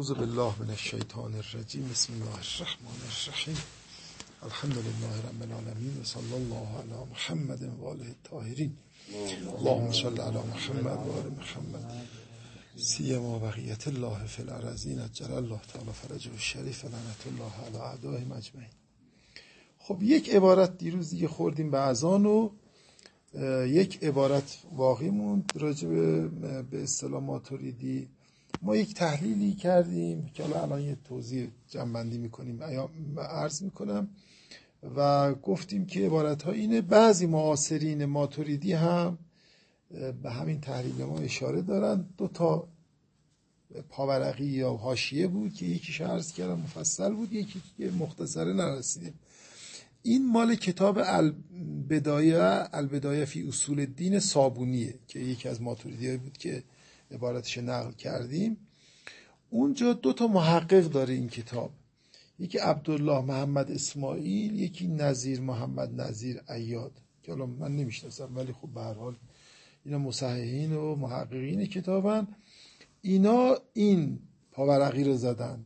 اعوذ بالله من الشیطان الرجیم. بسم الله الرحمن الرحیم. الحمد لله رب العالمین و صلی الله علی محمد و آله الطاهرین. اللهم صل علی محمد و آل محمد سیما بقیت الله فی الارضین اجل الله تعالی فرجه الشریف لعنت الله علی اعدائهم اجمعین. خب یک عبارت دیروز دیگه خوردیم به اذان و یک عبارت باقی موند راجع به اصطلاح ماتوریدی. ما یک تحلیلی کردیم که الان یه توضیح جمع‌بندی میکنیم، عرض میکنم و گفتیم که عبارت ها اینه. بعضی معاصرین ماتوریدی هم به همین تحلیل ما اشاره دارن. دو تا پاورقی یا حاشیه بود که یکیش عرض کردم مفصل بود، یکی که مختصره نرسیدیم. این مال کتاب البدایه فی اصول الدین صابونیه که یکی از ماتوریدی‌ها بود که عبارتش نقل کردیم. اونجا دو تا محقق داره این کتاب، یکی عبدالله محمد اسماعیل، یکی نظیر محمد نظیر عیاد که الان من نمیشناسم ولی خب به هر حال اینا مصححین و محققین کتابن. اینا این پاورقی رو زدن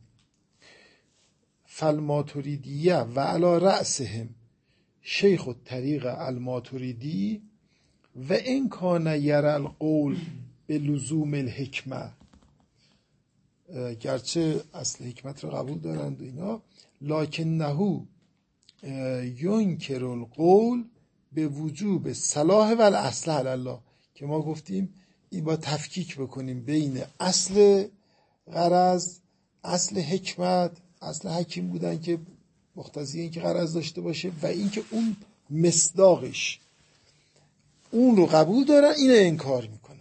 فالماتوریدیه و علی رأسهم شیخ الطریق الماتوریدی و این کان یرى القول به لزوم الحکمه، گرچه اصل حکمت رو قبول دارند و اینا، لکنه ینکر القول به وجوب صلاح و الاصل علی الله، که ما گفتیم این با تفکیک بکنیم بین اصل غرض، اصل حکمت، اصل حکیم بودن که مقتضی این که غرض داشته باشه و این که اون مصداقش اون رو قبول دارن، اینو انکار میکنن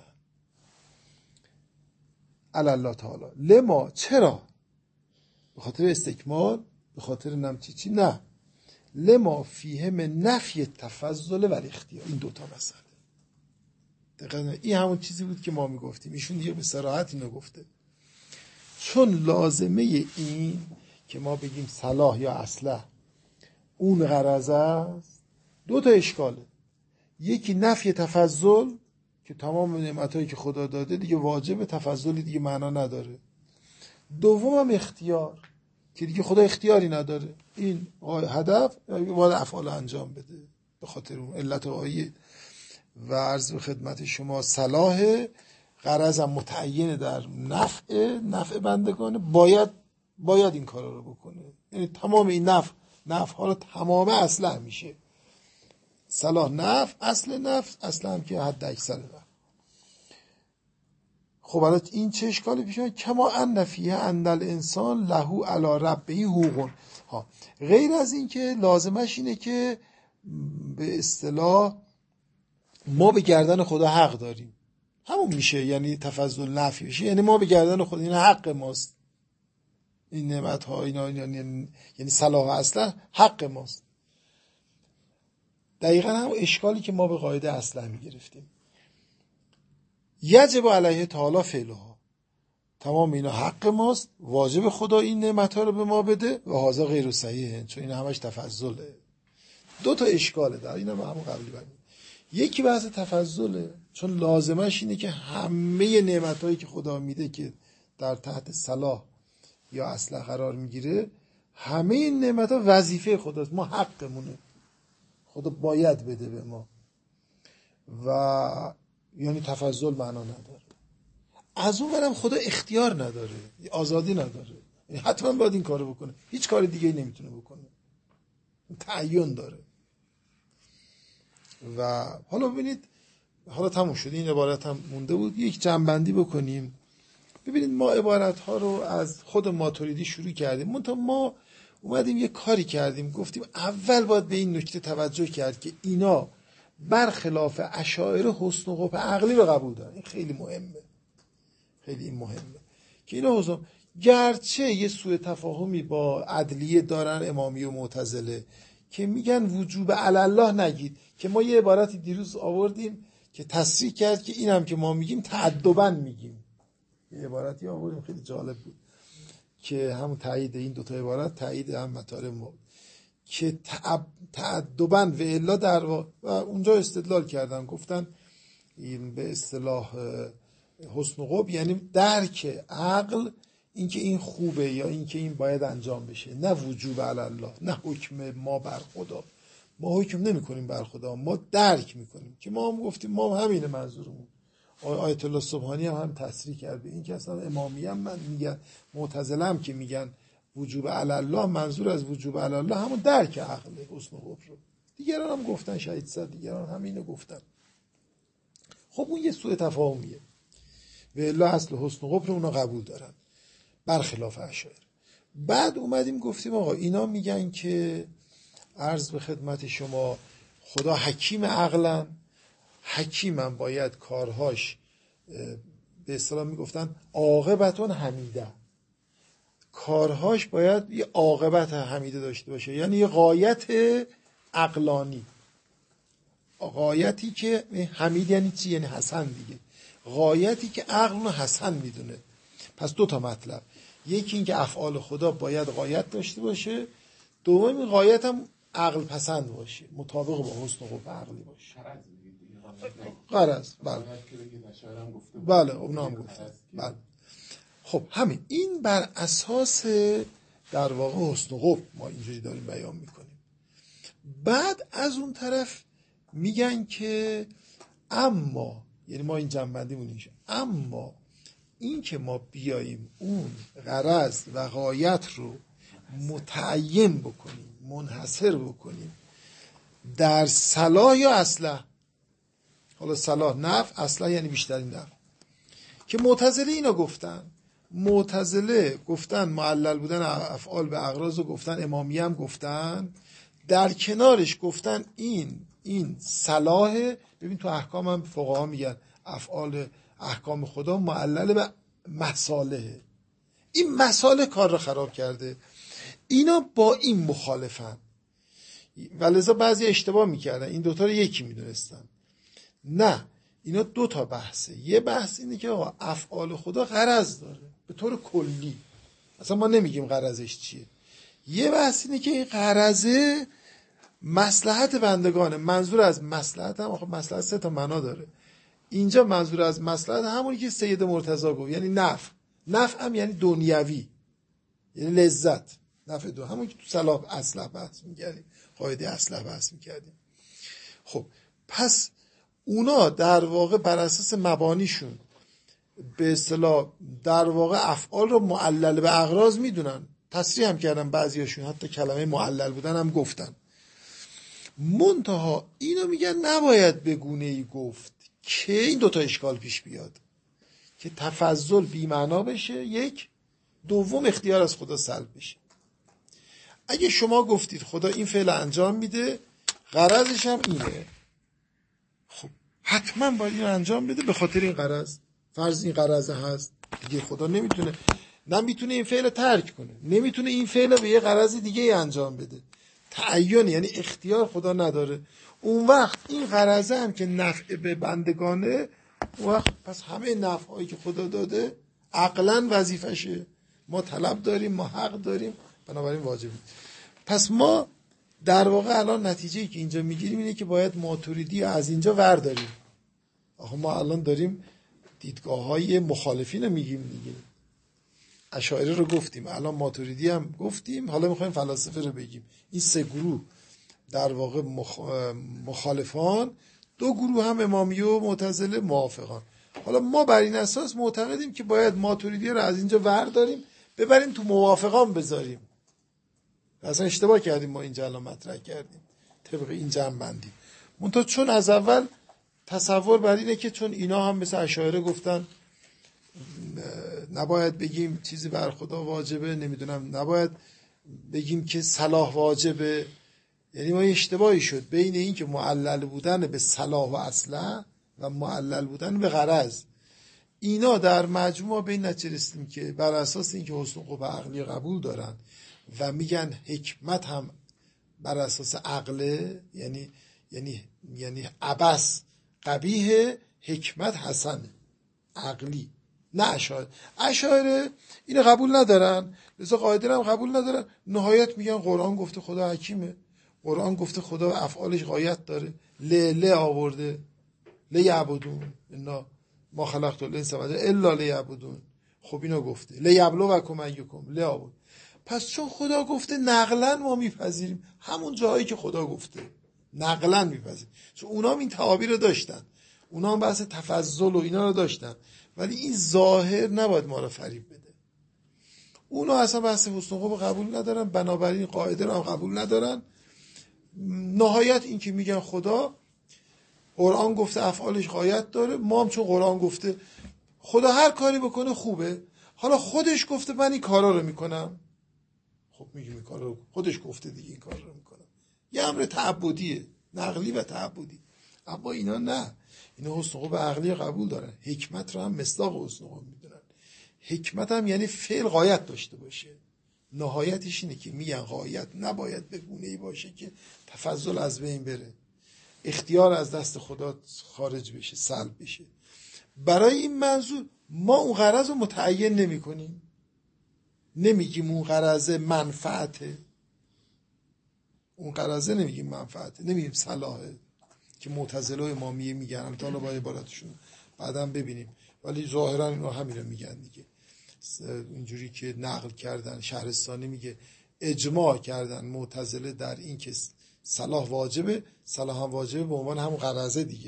علی الله تعالی. لما، چرا؟ به خاطر استکمال، به خاطر نمچی نه، لما فیه من نفی تفضل و الاختیار. این دوتا مسئله دقیقا این همون چیزی بود که ما میگفتیم، ایشون دیگه به صراحت اینو گفته. چون لازمه این که ما بگیم صلاح یا اصلح اون غرض است، دو تا اشکاله. یکی نفی تفضل که تمام نعمتایی که خدا داده دیگه واجب تفضلی دیگه معنا نداره. دوم هم اختیار که دیگه خدا اختیاری نداره، این هدف باید افعال انجام بده به خاطر اون علت غایه. و عرض به خدمت شما صلاح غرض هم متعین در نفع بندگانه، باید این کارا رو بکنه. یعنی تمام این نفع ها رو تمام اصلح میشه. صلاح نفع، اصل هم که حد اکثر نفع. خب حالا این چه اشکالی پیش میاد؟ کما ان فیه ان الانسان له علی ربه حقوق. غیر از این که لازمش اینه که به اصطلاح ما به گردن خدا حق داریم، همون میشه، یعنی تفضل نفی میشه، یعنی ما به گردن خدا، این حق ماست، این نعمت ها اینا یعنی صلاح اصلا حق ماست. دقیقا هم اشکالی که ما به قاعده اصلا میگرفتیم. یجب علیه تعالی فعلها، تمام اینا حق ماست، واجب خدا این نعمت ها رو به ما بده و هذا غیر صحیحه، چون این همش تفضله. دو تا اشکاله در اینا، همون قبلی بگیم. یکی بحث تفضله، چون لازمش اینه که همه نعمتایی که خدا میده که در تحت صلاح یا اصلاح قرار میگیره، همه این نعمت‌ها وظیفه خداست، ما حقمونه، خدا باید بده به ما و یعنی تفضل معنا نداره. از اون برم خدا اختیار نداره، آزادی نداره، یعنی حتما باید این کارو بکنه، هیچ کار دیگه نمیتونه بکنه، تعین داره. و حالا ببینید، حالا تموم شد، این عبارت هم مونده بود، یک جمع‌بندی بکنیم. ببینید ما عبارت ها رو از خود ماتوریدی شروع کردیم، منتها ما اومدیم یه کاری کردیم، گفتیم اول باید به این نکته توجه کرد که اینا برخلاف اشاعره حسن و قبح عقلی رو قبول دارن. این خیلی مهمه، خیلی مهمه که اینا حسن، گرچه یه سوء تفاهمی با عدلیه دارن امامی و معتزله که میگن وجوب علی الله نگید، که ما یه عبارتی دیروز آوردیم که تصریح کرد که اینم که ما میگیم تعدباً میگیم. یه عبارتی آوردیم خیلی جالب بود که همون تایید این دوتا عبارت تایید هم مطالب ما که تعدباً و الا در و اونجا استدلال کردن، گفتن این به اصطلاح حسن و قبح یعنی درک عقل اینکه این خوبه یا اینکه این باید انجام بشه، نه وجوب علی الله، نه حکم ما بر خدا. ما حکم نمی کنیم بر خدا، ما درک میکنیم که ما هم گفتیم، ما هم همینه منظورمون. آیت الله سبحانی هم تصریح کرده این که اصلا امامی هم من میگن، معتزله هم که میگن وجوب علی الله، منظور از وجوب علی الله همون درک عقله، حسن قبر رو. دیگران هم گفتن، شهید صد دیگران همینو گفتن. خب اون یه سوء تفاهمیه و الا اصل حسن قبر اونا قبول دارن برخلاف اشاعره. بعد اومدیم گفتیم آقا اینا میگن که عرض به خدمت شما خدا حکیم عقلن، حکیمم باید کارهاش به اصطلاح میگفتن عاقبتون حمیده، کارهاش باید یه عاقبت حمیده داشته باشه، یعنی یه غایت عقلانی، غایتی که حمید یعنی چی؟ یعنی حسن دیگه، غایتی که عقل رو حسن میدونه. پس دو تا مطلب، یکی این که افعال خدا باید غایت داشته باشه، دوم این غایت هم عقل پسند باشه، مطابق با حسن قبر عقلی باشه. غرض بله اونا هم گفتن. بله خب همین، این بر اساس در واقع حسن قبر ما اینجوری داریم بیان میکنیم. بعد از اون طرف میگن که اما، یعنی ما این جنبندیمون اینجا، اما این که ما بیاییم اون غرض و غایت رو متعین بکنیم، منحصر بکنیم در صلاح یا اصلاح، حالا صلاح نفع، اصلاح یعنی بیشترین نفع، که معتزله اینا گفتن. معتزله گفتن معلل بودن افعال به اغراض رو گفتن، امامیه هم گفتن، در کنارش گفتن این صلاح. ببین تو احکام هم فقها میگن افعال احکام خدا معلل به مصالحه، این مصالح کار رو خراب کرده. اینا با این مخالفن و لذا بعضی اشتباه میکردن، این دوتا رو یکی میدونستن. نه، اینا دو تا بحثه. یه بحث اینه که آقا افعال خدا غرض داره به طور کلی، اصلا ما نمیگیم غرضش چیه. یه بحث اینه که این غرضه مصلحت بندگانه. منظور از مصلحت هم آخه مصلحت سه تا معنا داره. اینجا منظور از مصلحت همونی که سید مرتضی گفت، یعنی نفع. نفع هم یعنی دنیوی، یعنی لذت، نفع دو، همون که تو صلاح اصلاح بحث می‌کردیم، قاعده اصلاح بحث می‌کردیم. خب پس اونا در واقع بر اساس مبانیشون به اصطلاح در واقع افعال رو معلل به اغراض میدونن، تصریح هم کردن بعضیاشون، حتی کلمه معلل بودن هم گفتن. منتها اینو میگن نباید به گونه‌ای گفت که این دوتا اشکال پیش بیاد، که تفضل بی معنا بشه، یک، دوم اختیار از خدا سلب بشه. اگه شما گفتید خدا این فعل انجام میده، غرضش هم اینه، خب حتما باید این انجام بده به خاطر این غرض، فرض این غرض هست دیگه. خدا نمیتونه این فعل ترک کنه، نمیتونه این فعل به یه غرض دیگه انجام بده. تعین یعنی اختیار خدا نداره. اون وقت این غرضه هم که نفع به بندگانه، اون وقت پس همه نفعهایی که خدا داده عقلاً وظیفشه، ما طلب داریم، ما حق داریم، بنابراین واجبه. پس ما در واقع الان نتیجه‌ای که اینجا میگیریم اینه که باید ماتوریدی از اینجا ورداریم. آخه ما الان داریم دیدگاه‌های مخالفین رو میگیم دیگه. اشاعره رو گفتیم، الان ماتوریدی هم گفتیم، حالا میخوایم فلاسفه رو بگیم. این سه گروه در واقع مخالفان، دو گروه هم امامیه و معتزله موافقان. حالا ما بر این اساس معتقدیم که باید ماتوریدی رو از اینجا ورداریم، ببریم تو موافقان بذاریم. اصلا اشتباه کردیم ما اینجا الان مطرح کردیم طبق این جنبندی. منتها چون از اول تصور بر اینه که چون اینا هم مثل اشاعره گفتن نباید بگیم چیزی بر خدا واجبه، نمیدونم نباید بگیم که صلاح واجبه، یعنی ما اشتباهی شد بین این که معلل بودن به صلاح و اصلاح و معلل بودن به غرض. اینا در مجموع به این نتیجه رسیدیم که بر اساس این که حسن قبح عقلی قبول دارن و میگن حکمت هم بر اساس عقله، یعنی عبث قبیح، حکمت حسن عقلی. نه اشاعره اینو قبول ندارن، لذا قاعده هم قبول ندارن. نهایت میگن قرآن گفته خدا حکیمه، قرآن گفته خدا افعالش غایت داره، ل آورده، لیعبدون انا ما خلقت الانس والجن الا لیعبدون، خب اینو گفته لیبلوکم ایکم لیابود. پس چون خدا گفته نقلا ما میپذیریم همون جایی که خدا گفته، نقلا میپذیریم. چون اونا هم این تعابیر رو داشتن، اونا هم بحث تفضل و اینا رو داشتن، ولی این ظاهر نباید ما رو فریب بده. اونا اصلا بحث حسن خوب قبول ندارن، بنابراین قاعده رو هم قبول ندارن. نهایت این که میگن خدا قرآن گفته افعالش غایت داره، ما هم چون قرآن گفته خدا هر کاری بکنه خوبه، حالا خودش گفته من این کارا رو میکنم، خب میگیم این کارا رو خودش گفته دیگه این کارا رو میکنم. یه امر تعبدیه، نقلی و تعبدی. اما اینا نه، اینا حسن خوب عقلی قبول دارن، حکمت رو هم مصداق حسن خوب میدونن. حکمت هم یعنی فعل غایت داشته باشه. نهایتش اینه که میگن غایت نباید به گونه‌ای باشه که تفضل از بین بره، اختیار از دست خدا خارج بشه، سلب بشه. برای این منظور ما اون غرض رو متعین نمی کنیم، نمیگیم اون غرض منفعته، اون غرض نمیگیم منفعته، نمیگیم صلاحه که معتزله و امامیه میگن، تا حالا با عبارتشون بعدم ببینیم، ولی ظاهرا اینا همین رو میگن دیگه. اینجوری که نقل کردن، شهرستانی میگه اجماع کردن معتزله در این که صلاح واجبه، صلاح هم واجبه به عنوان همون غرضه دیگه.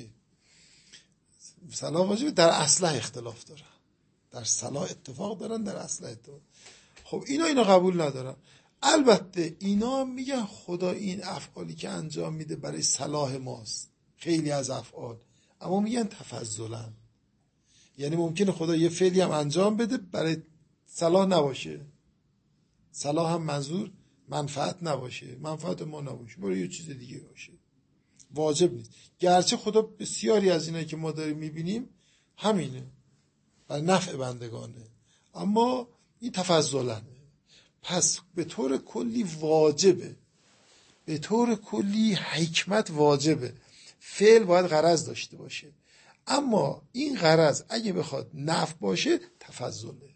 صلاح واجبه، در اصله اختلاف دارن، در صلاح اتفاق دارن، در اصله اتفاق. خب اینا قبول ندارن. البته اینا میگن خدا این افعالی که انجام میده برای صلاح ماست، خیلی از افعال، اما میگن تفضلا، یعنی ممکنه خدا یه فعلی هم انجام بده برای صلاح نباشه، صلاح هم منظور منفعت نباشه، منفعت ما نباشه، برای یه چیز دیگه باشه، واجب نیست. گرچه خدا بسیاری از اینایی که ما داریم میبینیم همینه، برای نفع بندگانه، اما این تفضلنه. پس به طور کلی واجبه، به طور کلی حکمت واجبه، فعل باید غرض داشته باشه، اما این غرض اگه بخواد نفع باشه تفضله،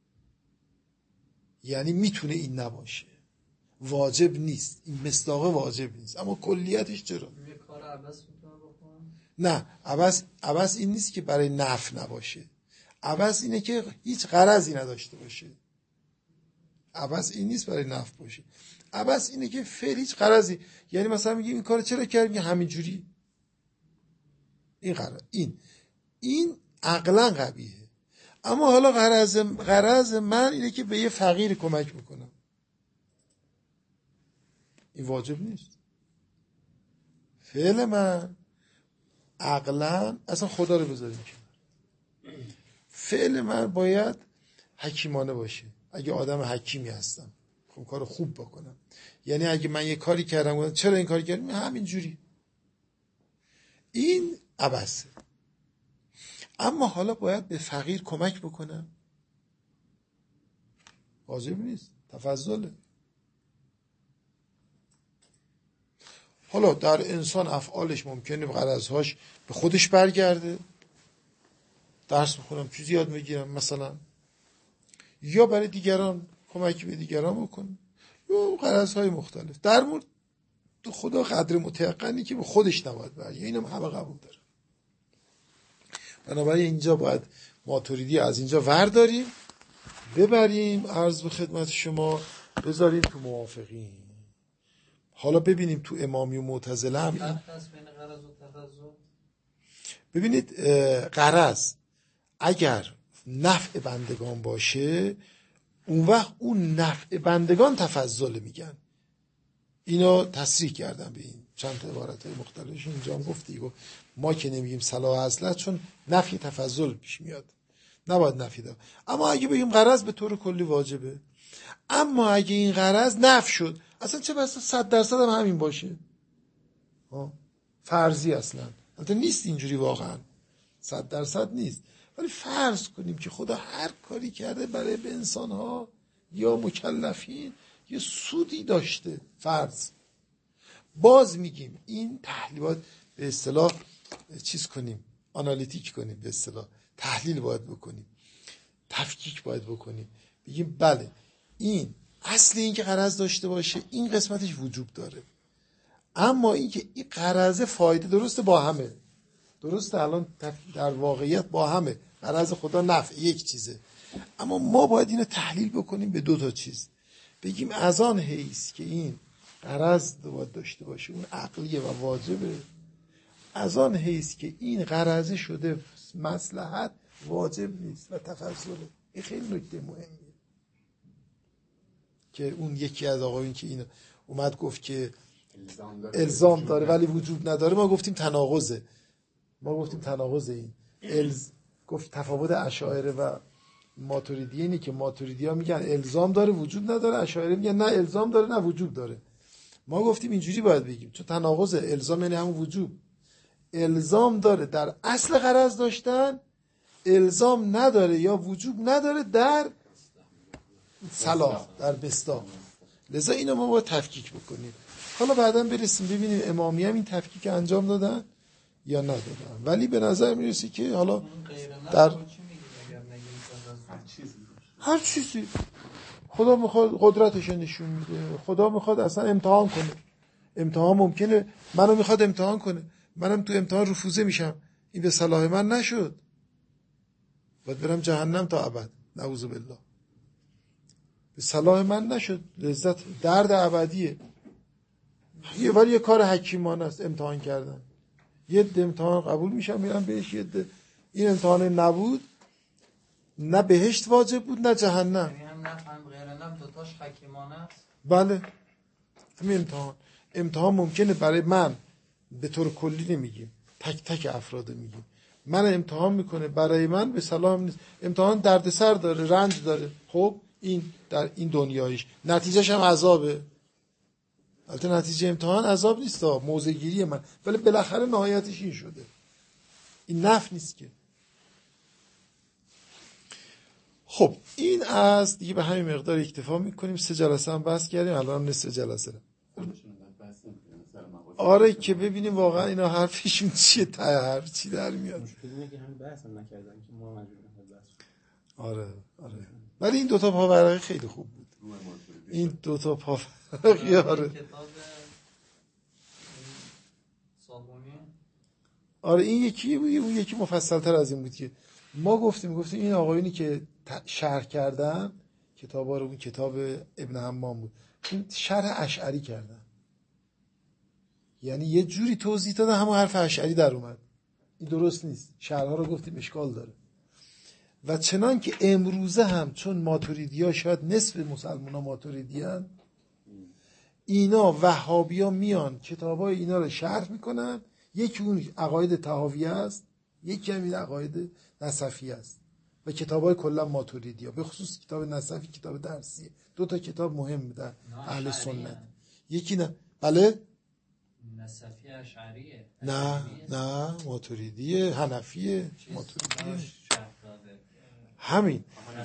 یعنی میتونه این نباشه، واجب نیست، این مصداق واجب نیست، اما کلیتش چرا؟ یه کار عبث میتونه بکنه؟ نه، عبث این نیست که برای نفع نباشه، عبث اینه که هیچ غرضی نداشته باشه. عبث این نیست برای نفع باشه، عبث اینه که فعل هیچ غرضی، یعنی مثلا میگیم این کارو چرا کردیم، همینجوری، این غرض، این عقلا قبیحه. اما حالا غرض من اینه که به یه فقیر کمک بکنم، این واجب نیست. فعل من عقلا اصلا خدا رو بذاریم کنار، فعل من باید حکیمانه باشه. اگه آدم حکیمی هستم خب کار خوب بکنم، یعنی اگه من یه کاری کردم چرا این کاری کردم، همینجوری، این عبثه. اما حالا باید به فقیر کمک بکنم، واجب نیست، تفضله. حالا در انسان افعالش ممکنه غرضهاش به خودش برگرده، درس بخونم، چیزی یاد بگیرم مثلا، یا برای دیگران کمکی به دیگران بکنم، یا غرضهای مختلف. در مورد خدا قدر متيقنی که به خودش نباید برگرده، اینم همه قبول داره. بنابراین اینجا باید ماتوریدی از اینجا ورداریم، ببریم عرض به خدمت شما، بذاریم تو موافقین. حالا ببینیم تو امامی و معتزله هم این ببینید، غرض اگر نفع بندگان باشه، اون وقت اون نفع بندگان تفضل میگن. اینا تصریح کردن به این چند تا عبارت های مختلفش اینجا هم گفتی، ما که نمیگیم صلاح اصلت چون نفی تفضل پیش میاد، نباید نفی داد. اما اگه بگیم غرض به طور کلی واجبه، اما اگه این غرض نفی شد، اصلا چه بسا 100% هم همین باشه، فرضی اصلا نیست اینجوری، واقعا 100% نیست، ولی فرض کنیم که خدا هر کاری کرده برای به انسانها یا مکلفین یه سودی داشته، فرض، باز میگیم این تحلیلات به اصطلاح چیز کنیم، آنالیتیک کنیم، به اصطلاح تحلیل باید بکنیم، تفکیک باید بکنیم، بگیم بله این اصل این که غرض داشته باشه این قسمتش وجوب داره، اما این که این غرض فایده درسته با همه، درسته الان در واقعیت با همه، غرض خدا نفع یک چیزه، اما ما باید اینو تحلیل بکنیم به دو تا چیز. بگیم از آن حیث که این غرض باید داشته باشه، اون عقلیه و واجبه، از آن حیث که این غرضه شده مصلحت، واجب نیست و تفضله. این خیلی نکته مهمیه که اون یکی از آقایون که این اومد گفت که الزام داره ولی وجوب نداره، ما گفتیم تناقضه. این گفت تفاوت اشاعره و ماتریدی اینه که ماتریدی ها میگن الزام داره وجوب نداره، اشاعره میگن نه الزام داره نه وجوب داره. ما گفتیم اینجوری باید بگیم چون تناقضه. الزام یعنی همون وجوب. الزام داره در اصل غرض داشتن، الزام نداره یا وجوب نداره در صلاح، در بسطا. لذا اینو ما باید تفکیک بکنیم. حالا بعدا برسیم ببینیم امامی هم این تفکیک انجام دادن یا ندادن، ولی به نظر میرسی که حالا در هر چیزی خدا میخواد قدرتش نشون میده، خدا میخواد اصلا امتحان کنه. امتحان ممکنه منو میخواد امتحان کنه، منم تو امتحان رفوزه میشم، این به صلاح من نشد، باید برم جهنم تا ابد، نعوذ بالله. به صلاح من نشد، لذت درد ابدیه. ولی یه کار حکیمانه است امتحان کردن. یه ده امتحان قبول میشم میرم بهش، یه ده این امتحان نبود، نه بهشت واجب بود نه جهنم. یعنی هم نفهم غیر نم دوتاش حکیمانه است. بله همین امتحان ممکنه برای من به طور کلی نمیگیم، تک تک افراد میگیم. من امتحان میکنه برای من به صلاح نیست. امتحان دردسر داره، رنج داره. خب این در این دنیایش نتیجهش هم عذابه. البته نتیجه امتحان عذاب نیست، موضع گیری من، ولی بالاخره نهایتش این شده. این نفع نیست که. خب این از دیگه به همین مقدار اکتفا میکنیم. 3 جلسه هم بحث کردیم، الان نصف جلسه رو. آره که ببینیم واقعا اینا حرفشون چیه، ته حرف چی در میاد. مشکلی اینه که همین بحث هم نکردن که ما مجبور بحث. آره ولی این دوتا پاورقی خیلی خوب بود. این دوتا پاورقی آره. آره این یکی بود، اون یکی مفصل‌تر از این بود که ما گفتیم این آقایونی که شرح کردن کتابا رو، اون کتاب ابن حمام بود، این شرح اشعری کردن، یعنی یه جوری توضیح دادن همون حرف اشعری در اومد. این درست نیست. شرح‌ها رو گفتیم اشکال داره. و چنان که امروزه هم چون ماتوریدی‌ها شاید نصف مسلمان‌ها ماتوریدی‌ان، اینا وهابی‌ها میان کتابای اینا رو شرح میکنن. یکی اون عقاید طحاویه است، یکی هم این عقاید نسفی است و کتابای کلا ماتوریدی‌ها، به خصوص کتاب نسفی کتاب درسیه. 2 تا کتاب مهم در اهل سنت. یکی نه بله نسفی اشعریه. نه ماتوریدیه، حنفیه، ماتوریدیه. همین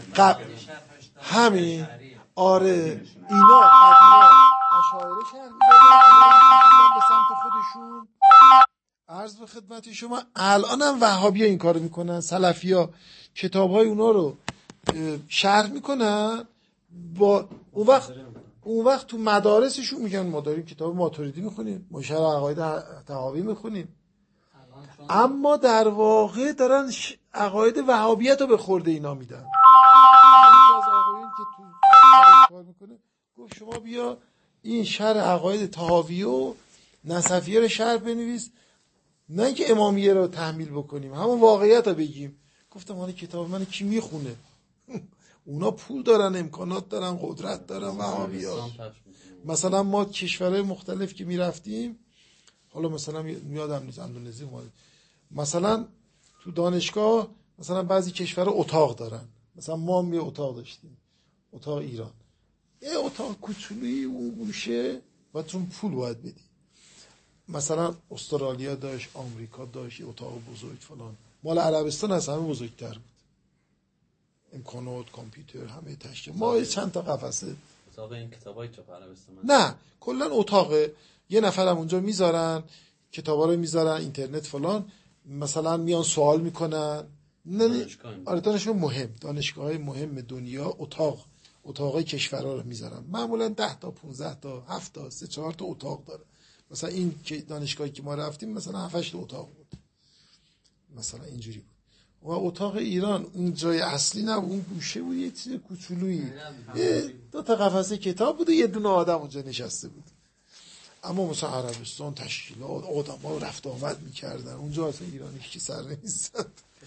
همین آره اینا قدیما اشاعره شرح می‌دادن به سمت خودشون. عرض به خدمت شما الان هم وهابی‌ها این کارو میکنن، سلفی‌ها کتاب‌های اونا رو شرح میکنن. با اون وقت تو مدارسشون میگن ما داریم کتاب ماتوریدی میخونیم، ما شرح عقاید طحاوی میخونیم، اما در واقع دارن عقاید وهابیت رو به خورده اینا میدن. یکی از آقایون که تو کار میکنه گفت شما بیا این شرح عقاید طحاوی و نسفیه رو شرح بنویس، نه اینکه امامیه رو تحمیل بکنیم، همون واقعیت رو بگیم. گفتم حالا کتاب من کی میخونه؟ اونا پول دارن، امکانات دارن، قدرت دارن. وهابی‌ها مثلا ما کشورهای مختلف که میرفتیم، حالا مثلا یادم نیست اندونزی مثلا تو دانشگاه مثلا بعضی کشورها اتاق دارن، مثلا ما هم یه اتاق داشتیم، اتاق ایران، یه اتاق کوچولویی اون گوشه و چون پول باید بدی. مثلا استرالیا داشت، آمریکا داشت، یه اتاق بزرگ فلان. مال عربستان از همه بزرگتر بود، امکانات، کامپیوتر، همه تشکیل. ما چند تا قفسه اتاق این کتابای تو عربستان نه کلا اتاق یه نفرم اونجا میذارن، کتابا رو میذارن، اینترنت فلان، مثلا میان سوال میکنن. نه آره دانشگاه مهم، دانشگاه‌های مهم دنیا اتاقای کشورها رو میذارن، معمولا 10 تا 15 تا 7 تا 3 4 تا اتاق داره. مثلا این که دانشگاهی که ما رفتیم مثلا 7 8 تا اتاق بود، مثلا اینجوری بود. و اتاق ایران اون جای اصلی نه، اون گوشه بود یه چیز کوچولویی، 2 تا قفسه کتاب بود و یه دونه آدم اونجا نشسته بود. اما مثلا عربستان تشکیلات آدم‌ها رفت آمد می‌کردن اونجا، اصلا ایرانی که سر نمی‌زد.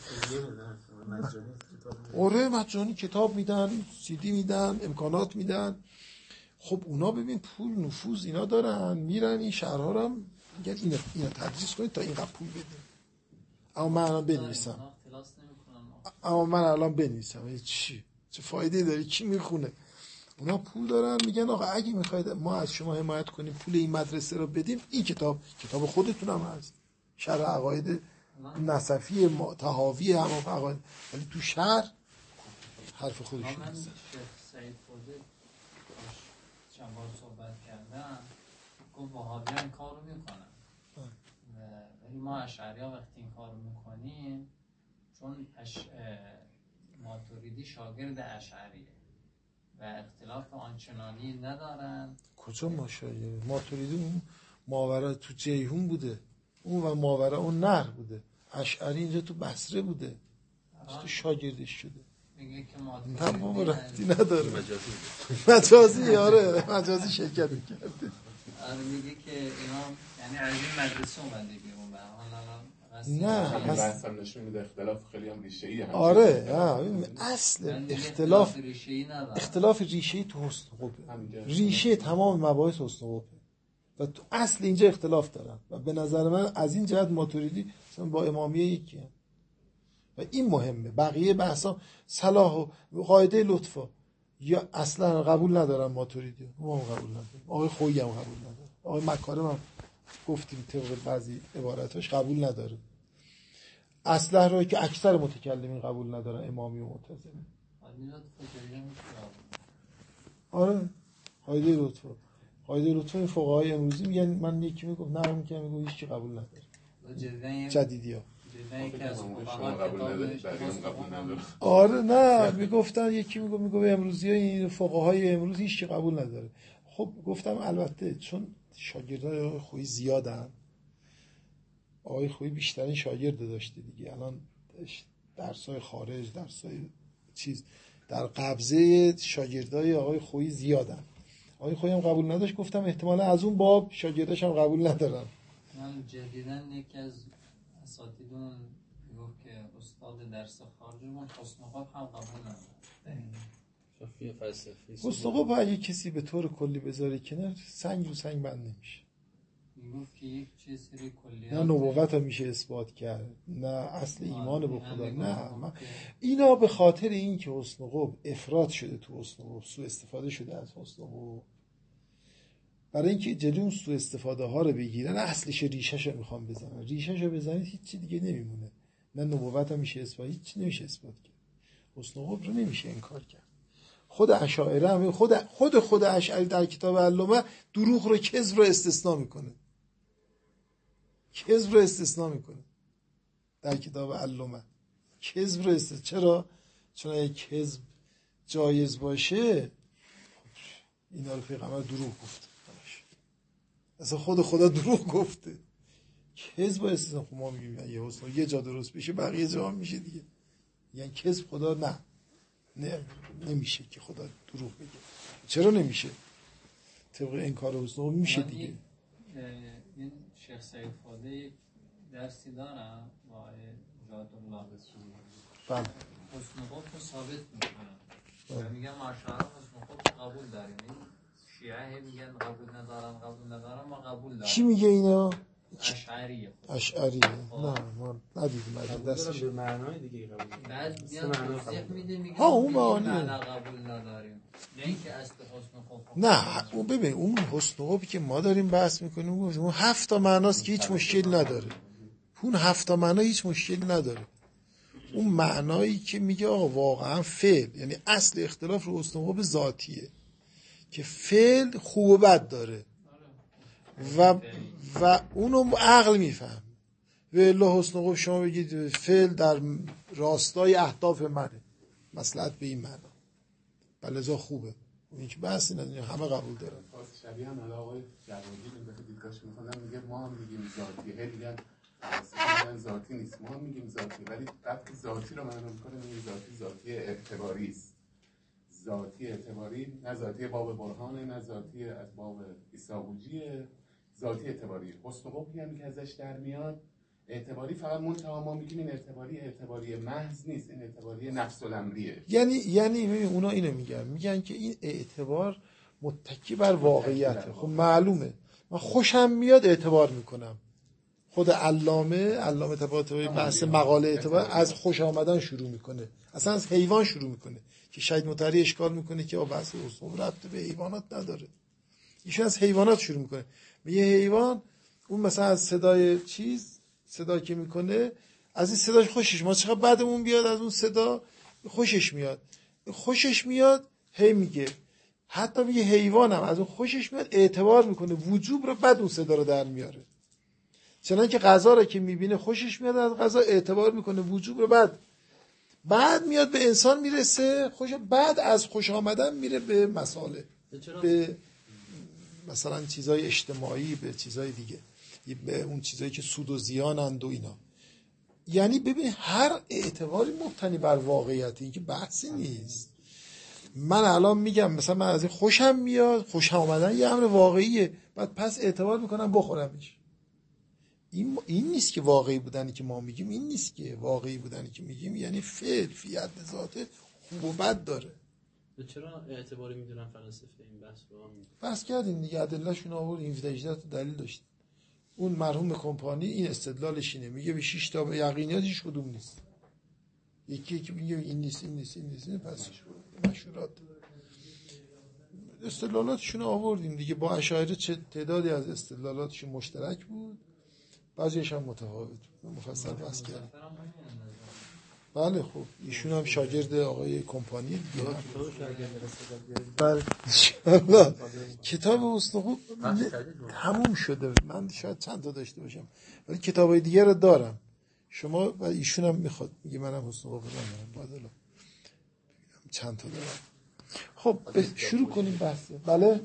آره مجانی کتاب میدن، سی دی میدن، امکانات میدن. خب اونا ببین پول نفوذ اینا دارن، میرن این شهرها رو هم میگن اینا تدریس کنید تا اینقدر پول بدیم. اما من الان بنویسم چه فایده داره، کی میخونه؟ اونا پول دارن، میگن آقا اگه میخواید ما از شما حمایت کنیم پول این مدرسه رو بدیم، این کتاب خودتون هم هست، شرح عقاید نصفی طحاوی هم عقاید، ولی تو شهر حرف خودشون من هست. سعید فوزی چند بار صحبت کردم، گفت وهابی این کار رو میکنن، ولی ما اشعری ها وقتی این کار رو میکنیم، چون ماتوریدی شاگرد اشعریه و اختلاف آنچنانی ندارن. کجا ماشاءالله ماتوریدی اون ماورا تو جیهون بوده، اون و ماورا اون نهر بوده، اشعری اینجا تو بصره بوده، تو شاگردش شده. میگه که ماتوریدی بابا رفتی نداره، مجازی آره مجازی شرکت میکرده. آره میگه که اینا یعنی از این مدرسه اومده بیرون و نه بحث هم نشون میده اختلاف خیلی هم ریشه‌ای هم. آره اصل اختلاف ریشه‌ای تو حسن قبه، ریشه تمام مباحث حسن قبه و تو اصل اینجا اختلاف دارن و به نظر من از این جهت ماتوریدی مثلا با امامیه یکی هم. و این مهمه. بقیه بحثا صلاح و قاعده لطفا یا اصلا قبول ندارن ماتوریدی، ما هم قبول نداریم، آقای خویی هم قبول نداره، آقای مکارم هم گفتیم طبق بعضی عباراتش قبول نداره. اصلا رو که اکثر متکلمین قبول ندارن، امامی و معتزلی. آره قاعده لطفا این فقهای امروزی میگن، من یکی میگم نه اون که میگه هیچ کی قبول نداره، جدیدی‌ها آره نه میگفتن یکی میگه امروزی‌ها این فقهای امروز هیچ کی قبول نداره. خب گفتم البته چون شاگردای آقای خویی زیادن، آقای خویی بیشترین شاگرد داشته دیگه، الان درسای خارج، درسای چیز در قبضه شاگردای آقای خویی زیادن. آقای خویی هم قبول نداشت، گفتم احتمالا از اون باب شاگرداش هم قبول ندارن. من جدیدن یکی از اساتیدون گفت که استاد درس خارجمون حسن قب هم قبول نداره. شفیه فلسفی حسن قب اگه کسی به طور کلی بذاره کنار، سنگ رو سنگ بند نمیشه. میگفت که یک چیزی کلیات نه نبوت هم میشه اثبات کرد، نه اصل ایمان به خدا، نه اینا به خاطر این که حسن قب افراط شده تو حسن قب، سوء استفاده شده از حسن قب، برای اینکه جلوی اون سوء استفاده ها رو بگیرن اصلش ریشه‌شو میخوام بزنن، ریشه‌شو بزنید هیچ دیگه نمیمونه، نه نبوت هم میشه اثبات، هیچ نمیشه اثبات کرد، حسن قب رو نمیشه انکار کرد. خود اشاعره هم خود اشعری در کتاب علامه دروغ رو، کذب رو استثناء میکنه، کذب رو استثناء میکنه در کتاب علامه، کذب رو استثناء. چرا؟ چون اگه کذب جایز باشه اینا رو پیغمبر دروغ گفته، اصلا خود خدا دروغ گفته، کذب استثناء. خب ما میگیم اگه حسن یه جا درست بشه بقیه جا هم میشه دیگه، یعنی کذب خدا نه نمیشه که خدا دروغ بگه. چرا نمیشه؟ طبق انکار حسن میشه دیگه. این شیخ سعید فاضل درسی دارم با جاد الله بله حسن قب رو ثابت میکنم و میگم ماشاءالله حسن قب قبول داریم. این شیعه میگن قبول ندارم ما قبول داریم. کی میگه اینا؟ اشعریه. نه ما ندیدیم از دستش به معنای دیگه قبول. بعد توضیح میده میگه اون معانی قبول نداریم، نه اینکه اصل حسن قب. نه اون ببین اون حسن قبی که ما داریم بحث میکنیم اون 7 تا معناست که هیچ مشکلی نداره، اون 7 تا معنا هیچ مشکلی نداره. اون معنایی که میگه آقا واقعا فعل، یعنی اصل اختلاف رو حسن قب ذاتیه که فعل خوب و بد داره و اونو عقل میفهم. و الا حسن قب شما بگید فعل در راستای اهداف منه، مصلحت به این معنا، بلذا خوبه، این که بحثی نداره، همه قبول دارن. شبیه هم آقای جوادی به دیدگاهش میخوام میگه ما هم میگیم ذاتیه، میگن فلاسفه ذاتی نیست. ما میگیم ذاتی، ولی وقتی ذاتی رو معنی میکنه میگیم ذاتی اعتباری است. ذاتی اعتباری، نه ذاتی باب برهانه، نه ذاتی از باب ایساوجیه، ذاتی اعتباری. حسن و قبحی هم که ازش در میاد اعتباری، فقط منتها ما میگیم این اعتباری محض نیست، این اعتباری نفس الامریه. یعنی اونا اینو میگن که این اعتبار متکی بر واقعیته. خب معلومه، من خوشم میاد اعتبار میکنم. خود علامه طباطبایی بحث مقاله اعتبار از خوش آمدن شروع میکنه، اصلا از حیوان شروع میکنه که شهید مطهری اشکال میکنه که بحث اصول ربط به حیوانات نداره. ایشون از حیوانات شروع میکنه، میگه حیوان اون مثلا از صدا که میکنه از این صداش خوشش، ما چقدر بعدمون بیاد از اون صدا خوشش میاد هی میگه، حتی میگه حیوانم از اون خوشش میاد اعتبار میکنه، وجوب رو بعد اون صدا رو در میاره. چنانکه غذا رو که میبینه خوشش میاد از غذا اعتبار میکنه، وجوب رو بعد میاد به انسان میرسه بعد از خوش آمدن میره به مسائل، به مثلا چیزای اجتماعی، به چیزای دیگه، به اون چیزایی که سود و زیانند و اینا. یعنی ببین هر اعتباری مبتنی بر واقعیتی، که بحثی نیست. من الان میگم مثلا من از این خوشم میاد، خوش آمدن یه امر واقعیه، بعد پس اعتبار میکنم بخورمش. این نیست که واقعی بودنی که ما میگیم، این نیست که واقعی بودنی که میگیم، یعنی فعل فی حد ذاته خوب و بد داره. چرا اعتباری میدونن فلاسفه این بحث رو؟ بحث کردیم دیگه، ادلهشون آورد، 17 تا دلیل داشت. اون مرحوم کمپانی این استدلالش اینه، میگه به 6 تا به یقینیات هیچ کدوم نیست. یکی میگه این نیست، پس مشورات استدلالاتشون آوردیم دیگه. با اشاعره چه تعدادی از استدلالاتشون مشترک بود، بعضیش هم متفاوت بود، مفصل بحث کردیم. بله خب ایشون هم شاگرد آقای کمپانی دیگه. بله انشاءالله کتاب حسن و خوب تموم شده، من شاید چند تا داشته باشم ولی کتابای دیگه رو دارم. شما و ایشون هم میخواد، میگه منم حسن و خوب ندارم، بعد چند تا دارم. خب شروع کنیم بحثه. بله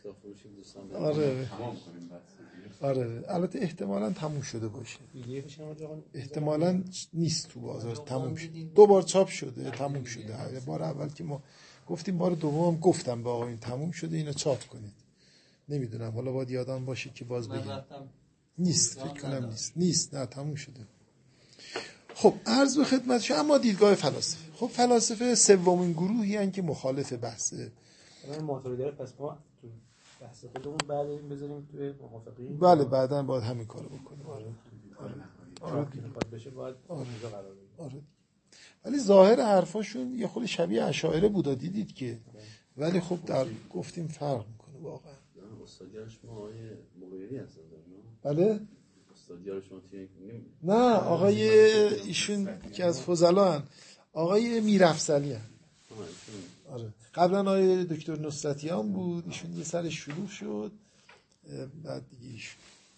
آره البته احتمالاً تموم شده باشه، احتمالاً نیست تو بازار، تموم شده، 2 بار چاپ شده، تموم شده. بار اول که ما گفتیم، بار دوم گفتم به آقایون تموم شده، اینو چاپ کنید. نمیدونم حالا باید یادم باشه که باز بگیم. نیست فکر کنم نیست نه تموم شده. خب عرض به خدمت شما. اما دیدگاه فلاسفه، خب فلاسفه سومین گروهی هستند که مخالف بحثه. معترضه پس ما تو بحث خودمون بعد این بذاریم توی موافقین. بله بعداً باید همین کارو بکنیم. آره بشه باید اونجا قرار بگیره. آره ولی ظاهر حرفاشون یه خود شبیه اشاعره بود، دیدید که، ولی خب در گفتیم فرق میکنه واقعا. استادیار شما آقای مغیری هستن؟ بله استادیار شما نه آقای ایشون که از فضلا، آقای میرافضلی هستن. آره قبلا آقای دکتر نصرتیان بود، ایشون یه سر شروع شد، بعد دیگه ایشون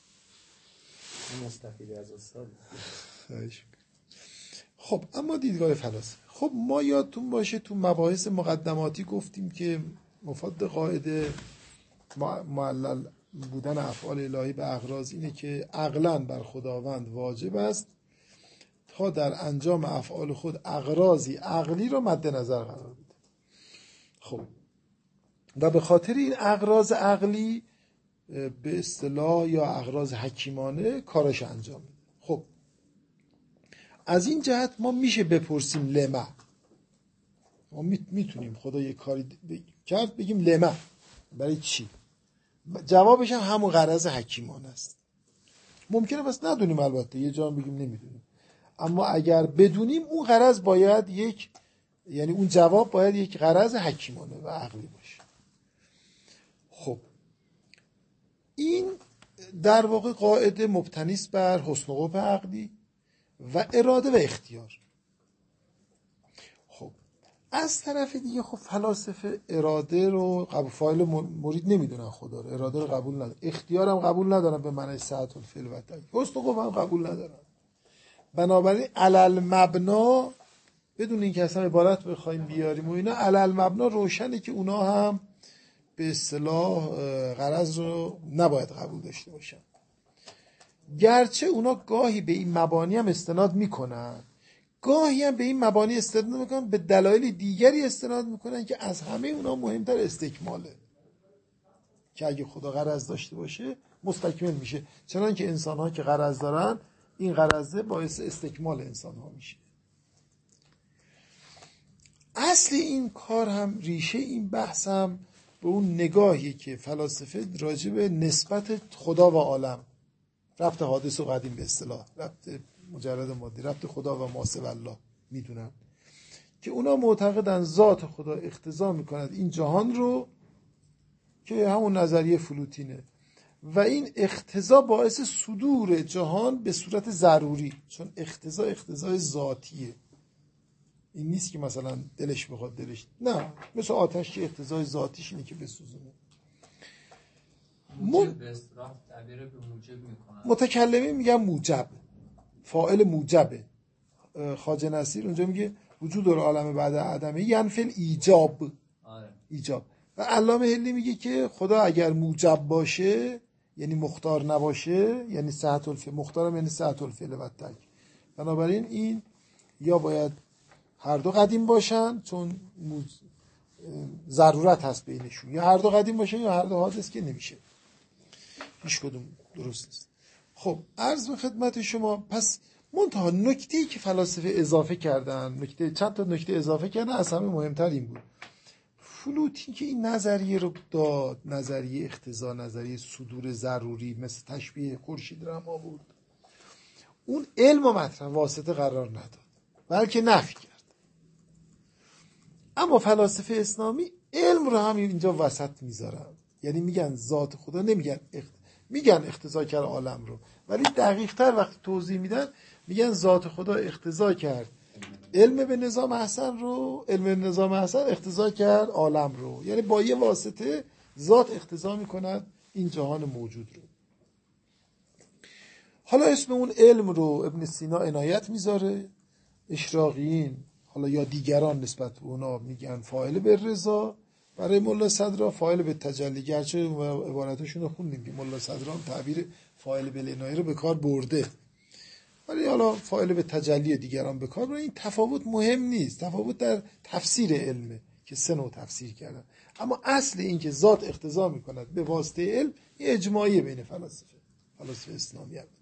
مستفیده از استاد. خب اما دیدگاه فلاسفه، خب ما یادتون باشه تو مباحث مقدماتی گفتیم که مفاد قاعده معلل بودن افعال الهی به اغراض اینه که عقلاً بر خداوند واجب است تا در انجام افعال خود اغراضی عقلی را مد نظر قرار بده. خب و به خاطر این اغراض عقلی به اصطلاح یا اغراض حکیمانه کارش انجام میده. خب از این جهت ما میشه بپرسیم لما، ما میتونیم خدا یه کاری کرد بگیم لما، برای چی؟ جوابش هم همون غرض حکیمانه است. ممکنه بس ندونیم، البته یه جا بگیم نمیدونیم، اما اگر بدونیم اون غرض باید یعنی اون جواب باید یک غرض حکیمانه و عقلی باشه. خب این در واقع قاعده مبتنی است بر حسن و قبح عقلی و اراده و اختیار. خب از طرف دیگه خب فلاسفه اراده رو فاعل مرید نمیدونن، خدا رو اراده رو قبول ندارن، اختیار هم قبول ندارن به معنی ساعت الفعل و تک، حسن و قبح هم قبول ندارن. بنابراین علل مبنا، بدون اینکه اصلا عبارت بخوایم بیاریم و اینا، علل مبنا روشنه که اونا هم به اصطلاح غرض رو نباید قبول داشته باشن. گرچه اونا گاهی به این مبانی هم استناد میکنن، گاهی هم به این مبانی استناد میکنن، به دلایل دیگری استناد میکنن که از همه اونا مهمتر استکماله، که اگه خدا غرض داشته باشه مستکمل میشه. چنان که انسان ها که غرض دارن، این غرضه باعث استکمال انسان ها میشه. اصل این کار هم، ریشه این بحث هم به اون نگاهی که فلاسفه راجع به نسبت خدا و عالم، ربط حادث و قدیم به اصطلاح، ربط مجرد مادی، ربط خدا و ما سوی الله میدونن، که اونا معتقدن ذات خدا اقتضا میکند این جهان رو، که همون نظریه فلوتینه، و این اقتضا باعث صدور جهان به صورت ضروری، چون اقتضای ذاتیه. این نیست که مثلا دلش بخواد دلش، نه، مثل آتش که اقتضای ذاتیش اینه که بسوزونه. موجب به اصطلاح تعبیر به موجب میکنن. متکلمین میگن موجب، فاعل موجبه. خواجه نصیر اونجا میگه وجود العالم بعد عدمه ینفی ایجاب. ایجاب. و علامه حلی میگه که خدا اگر موجب باشه یعنی مختار نباشه، یعنی صحت الفعل، مختارم یعنی صحت الفعل و تک. بنابراین این یا باید هر دو قدیم باشن چون ضرورت هست بینشون، یا هر دو قدیم باشن یا هر دو حادث، که نمیشه، هیچ کدوم درست نیست. خب عرض به خدمت شما، پس منتها نکته‌ای که فلاسفه اضافه کردن، چند تا نکته اضافه کردن، از همه مهمتر این بود. فلوتی که این نظریه رو داد، نظریه اقتضا، نظریه صدور ضروری، مثل تشبیه خورشید رو هم آورد، اون علم و مطرح واسطه قرار نداد، بلکه نفی کرد. اما فلاسفه اسلامی علم رو هم اینجا وسط میذارن، یعنی میگن ذات خدا، نمیگن میگن اقتضا کرد عالم رو، ولی دقیق تر وقتی توضیح میدن میگن ذات خدا اقتضا کرد علم به نظام احسن رو، علم به نظام احسن اقتضا کرد عالم رو، یعنی با یه واسطه ذات اقتضا میکند این جهان موجود رو. حالا اسم اون علم رو ابن سینا عنایت میذاره، اشراقیین حالا یا دیگران نسبت به اونا میگن فاعل به رضا، برای ملا صدرا فاعل به تجلی، گرچه عبارتشون رو خوندیم که ملا صدرا هم تعبیر فاعل به عنایه رو به کار برده، ولی حالا فاعل به تجلی دیگران به کار برده. این تفاوت مهم نیست، تفاوت در تفسیر علمه که سه نوع تفسیر کردن، اما اصل این که ذات اقتضا میکند به واسطه علم، این اجماعیه بین فلاسفه اسلامی هم.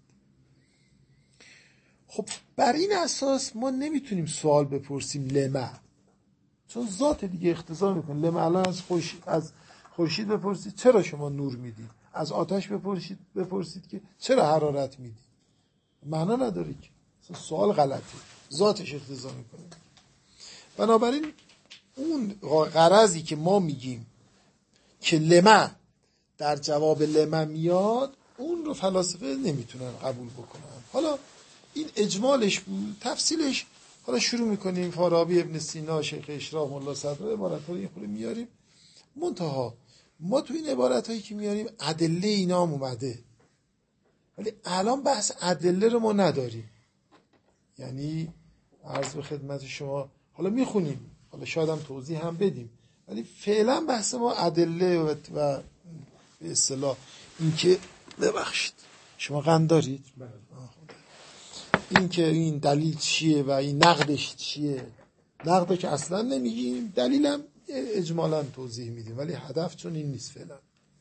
خب بر این اساس ما نمیتونیم سوال بپرسیم لما، چون ذات دیگه اقتضا میکنه. لما الان از خورشید بپرسید چرا شما نور میدید، از آتش بپرسید که چرا حرارت میدید، معنا نداره که، سوال غلطه، ذاتش اقتضا میکنه. بنابراین اون غرضی که ما میگیم که لما در جواب لما میاد، اون رو فلاسفه نمیتونن قبول بکنن. حالا این اجمالش بود، تفصیلش حالا شروع میکنیم. فارابی، ابن سینا، شیخ اشراق، ملا صدرا، عبارت‌ها رو خود میاریم. منتها ما تو این عبارت‌هایی که میاریم ادله اینا هم اومده، ولی الان بحث ادله رو ما نداریم. یعنی عرض به خدمت شما، حالا میخونیم، حالا شاید هم توضیح هم بدیم، ولی فعلا بحث ما ادله و به اصطلاح این که ببخشید شما قند دارید، این که این دلیل چیه و این نقدش چیه، نقد که اصلا نمیگیم، دلیلم اجمالا توضیح میدیم، ولی هدف چون این نیست فعلا.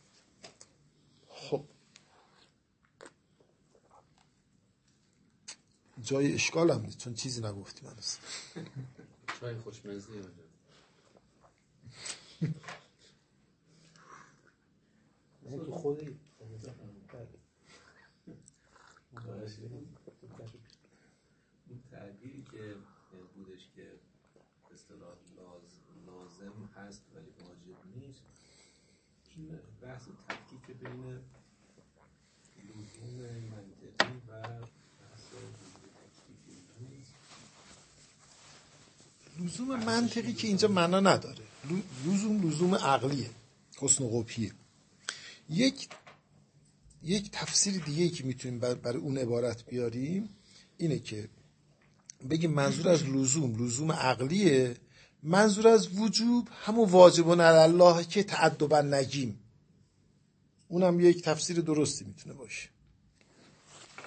خب جای اشکال هم نیست چون چیزی نگفتیم هنوز. چای خوشمزه نه تو خودی اون تعبیری که بودش که به اصطلاح لازم هست ولی واجب نیست، بحث تفکیک بین لزوم منطقی و بحث تکلیفی نیست. لزوم منطقی که اینجا معنا نداره، لزوم عقلیه، حسن و قبحیه. یک تفسیر دیگه که میتونیم برای اون عبارت بیاریم اینه که بگیم منظور از لزوم عقلیه، منظور از وجوب همون واجبون علی الله که تعدبا نگیم. اونم یک تفسیر درستی میتونه باشه.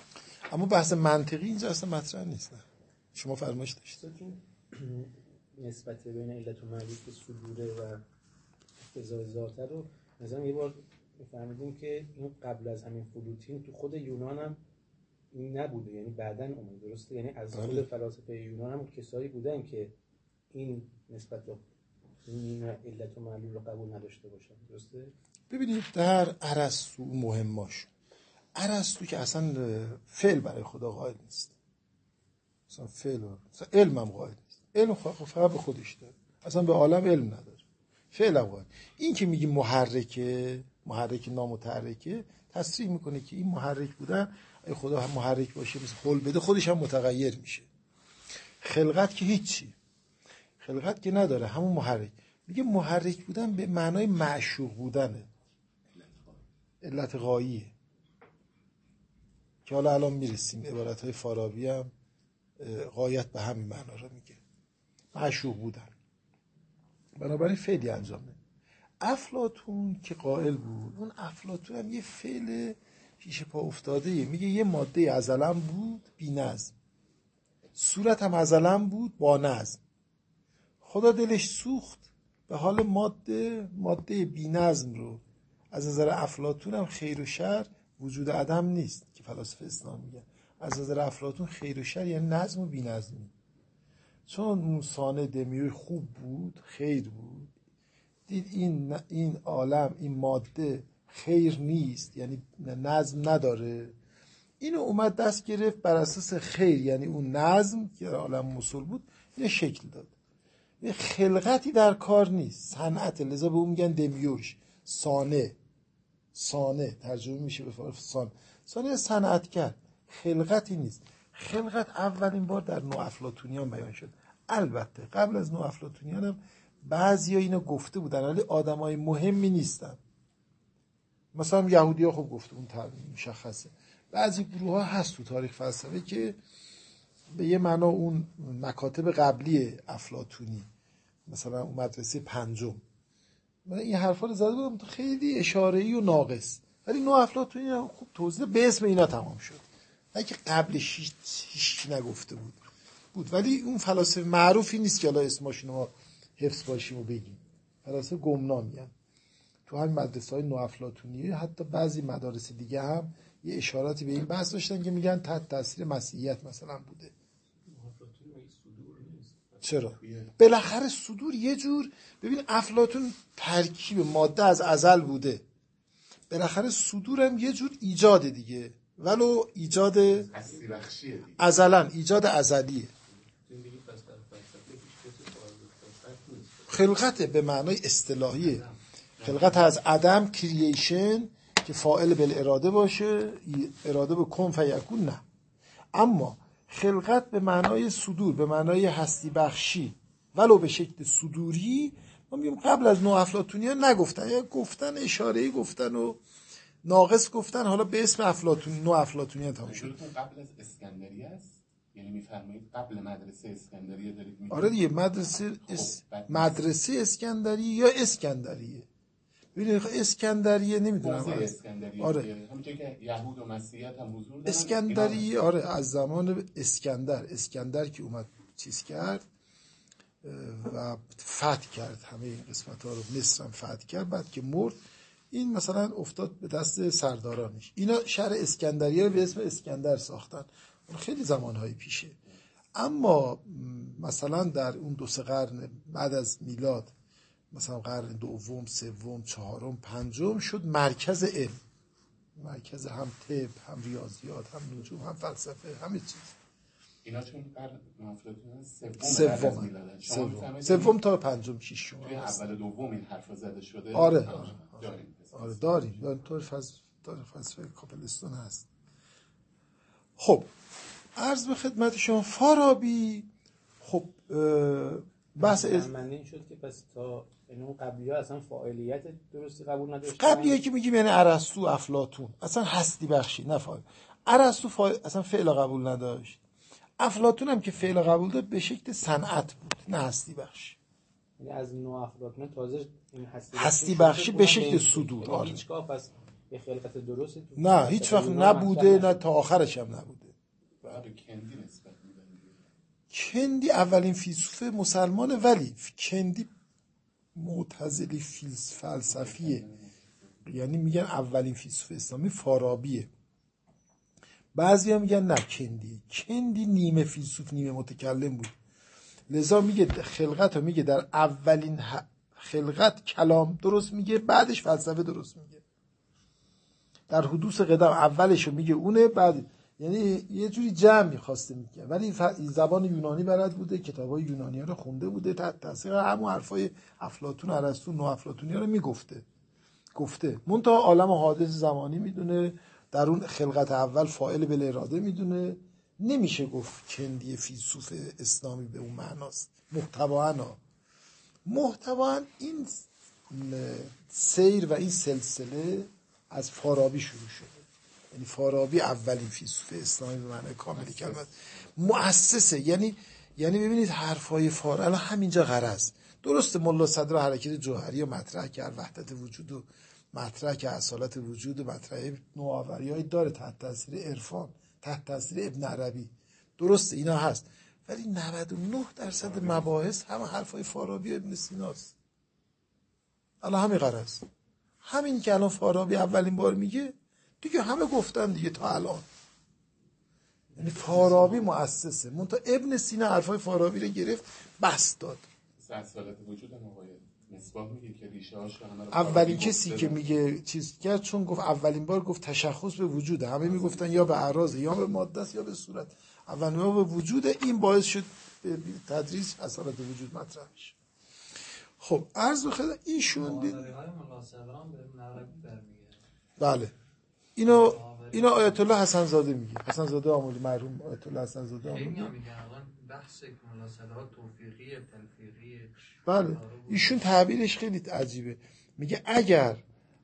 اما بحث منطقی اینجا اصلا مطرح نیست. نه شما فرمایش داشتید نسبت بین علت و معلول که صدوره و اقتضای ذاته رو مثلا یه بار فهمیدیم که این قبل از همین فلوتین تو خود یونان هم این نبوده، یعنی بعداً اومد، درسته؟ یعنی از خود فلاسفه یونان هم کسایی بودن که این نسبت به این علت و معلول رو قبول نداشته باشن، درسته؟ ببینید در ارسطو مهماش، ارسطو که اصلا فعل برای خدا قائل نیست، اصلا فعل اصلا علم هم قائل نیست، علم فقط به خودش داره، اصلا به عالم علم نداره، فعل هم قائل. این که میگی محرک نامتحرکه تصریح میکنه که این محرک بودن، اگه خدا هم محرک باشه مثل قول بده خودش هم متغیر میشه. خلقت که هیچی، خلقت که نداره، همون محرک. میگه محرک بودن به معنای معشوق بودنه، علت غاییه که حالا الان میرسیم. عبارتهای فارابی هم غایت به همین معنا رو میگه، معشوق بودن. بنابراین فعلی انجام نمیده. افلاطون که قائل بود، اون افلاطون هم یه فعل پیش پا افتاده، میگه یه ماده ازلاً بود بی نظم، صورت هم ازلاً بود با نظم، خدا دلش سوخت به حال ماده بی نظم رو. از نظر افلاطون هم خیر و شر وجود عدم نیست که فلاسفه اسلام میگن. از نظر افلاطون خیر و شر یعنی نظم و بی نظمی. چون موسانه دمیوی خوب بود، خیر بود، دید این عالم، این ماده خیر نیست، یعنی نظم نداره، اینو اومد دست گرفت بر اساس خیر، یعنی اون نظم که عالم موصول بود، یه شکل داد. یه خلقتی در کار نیست، صنعت، لذا به اون میگن دمیوش، سانه ترجمه میشه به فارسی سانه صنعتگر، خلقتی نیست. خلقت اولین بار در نوافلاطونیان بیان شد. البته قبل از نوافلاطونیان هم بعضیا اینو گفته بودن، ولی آدمای مهمی نیستن. مثلا یهودی‌ها خب گفته، اون مشخصه. بعضی گروه‌ها هست تو تاریخ فلسفه که به یه معنا اون مکاتب قبلی افلاطونی، مثلا اون مدرسه پنجم، من این حرفا رو زده بودم تو خیلی اشاره‌ای و ناقص، ولی نوافلاطونی هم خوب توضیح به اسم اینا تمام شد، نه که قبلش هیچ نگفته بود. ولی اون فلاسفه معروفی نیست که الان اسمشون ما حفظ باشیم و بگیم، فلاسفه گمنامیان. تو همین مدرسه‌های نوافلاطونی حتی بعضی مدارس دیگه هم یه اشاراتی به این بحث داشتن که میگن تحت تاثیر مسیحیت مثلا بوده. چرا؟ بالاخره صدور یه جور، ببین افلاطون ترکیب ماده از ازل بوده، بالاخره صدور هم یه جور ایجاد دیگه، ولو ایجاد ازلن، ایجاد ازلیه. خلقت به معنای اصطلاحیه، خلقت از عدم، کرییشن، که فاعل بالاراده باشه، اراده به کن فیکون، نه. اما خلقت به معنای صدور، به معنای هستی بخشی، ولو به شکل صدوری، ما میگیم قبل از نوافلاطونیان نگفتن، یا گفتن اشاره‌ای گفتن و ناقص گفتن، حالا به اسم افلاطون نوافلاطونیان تموم شد. قبل از اسکندریه است، یعنی میفرمایید قبل مدرسه اسکندریه دارید میگید؟ آره دیگه، مدرسه اسکندریه یا اسکندریه. ببینید اسکندریه نمیدونم، آره همونجوری که یهود و مسیحیت هم حضور دارن، اسکندریه آره از زمان اسکندر که اومد چیز کرد و فتح کرد همه این قسمت ها رو، مصر هم فتح کرد، بعد که مرد این مثلا افتاد به دست سردارانش، اینا شهر اسکندریه رو به اسم اسکندر ساختن، خیلی زمانهای پیشه. اما مثلا در اون 2-3 قرن بعد از میلاد، مثلا قرن دوم، سوم، چهارم، پنجم، شد مرکز علم، مرکز هم طب، هم ریاضیات، هم نجوم، هم فلسفه، همه چیز. اینا چون قرن سوم تا پنجم، ششم، توی اول دوم این حرفا زده شده. آره داریم طور فلسفه کاپلستون هست. خب عرض به خدمت شما فارابی، خب بحث معنی این شد که پس تا اینو قبلی‌ها اصلا فاعلیت درستی قبول نداشتن. قبلیه که میگیم یعنی ارسطو، افلاطون اصلا هستی بخشی، نه فاعل. ارسطو اصلا فعل قبول نداشت، افلاطون هم که فعل قبول داشت به شکل صنعت بود، نه هستی بخشی. یعنی از نو افلاطون تازه این هستی بخشی به شکل صدور. هیچگاه پس به خلقت درست نه هیچ وقت نبوده، نه تا آخرش هم نبوده. به کندی نسبت میدن. کندی اولین فیلسوف مسلمانه، ولی کندی معتزلی فلسفیه، یعنی میگن اولین فیلسوف اسلامی فارابیه. بعضیا میگن نه کندی نیمه فیلسوف نیمه متکلم بود، لذا میگه خلقت رو میگه در اولین خلقت کلام درست میگه، بعدش فلسفه درست میگه. در حدوث قدم اولش رو میگه اونه، بعد یعنی یه جوری جمع میخواسته میگه، ولی زبان یونانی بلد بوده، کتابای یونانی ها رو خونده بوده، تحت تاثیر همون حرفای افلاطون ارسطو نوافلاطونی ها رو گفته منتها عالم حادث زمانی میدونه، در اون خلقت اول فاعل بل اراده میدونه. نمیشه گفت کندی فیلسوف اسلامی به اون معناست. محتواً این سیر و این سلسله از فارابی شروع شده. یعنی فارابی اولین فیلسوف اسلامی به معنای کامل کلمه، مؤسسه. یعنی ببینید حرفای فارابی الان همینجا غرض درسته. ملا صدر حرکت جوهری رو مطرح کرد، وحدت وجود و مطرح کرد، اصالت وجود و مطرح نوآوری‌های داره تحت تاثیر عرفان، تحت تاثیر ابن عربی، درسته اینا هست، ولی 99% مباحث همه حرفای فارابی و ابن سیناست. الان همین غرض، همین که الان فارابی اولین بار میگه دیگه همه گفتن دیگه تا الان. یعنی فارابی مؤسسه، منتها ابن سینا حرفای فارابی رو گرفت بس داد. اصالت وجود هم باید مصباح میگه که ریشه هاش اولین کسی که میگه چیز کرد، چون گفت اولین بار گفت تشخص به وجوده، همه میگفتن یا به اعراض یا به ماده است یا به صورت، اولین بار به وجوده. این باعث شد به تدریج اصالت وجود مطرح بشه. خب عرض بخدمت ایشون دید بله اینو آیت الله حسن زاده میگه، حسن زاده آملی، مرحوم آیت الله حسن زاده آملی میگه بحث مناسبات توفیقی تلفیقی. بله ایشون تعبیرش خیلی عجیبه، میگه اگر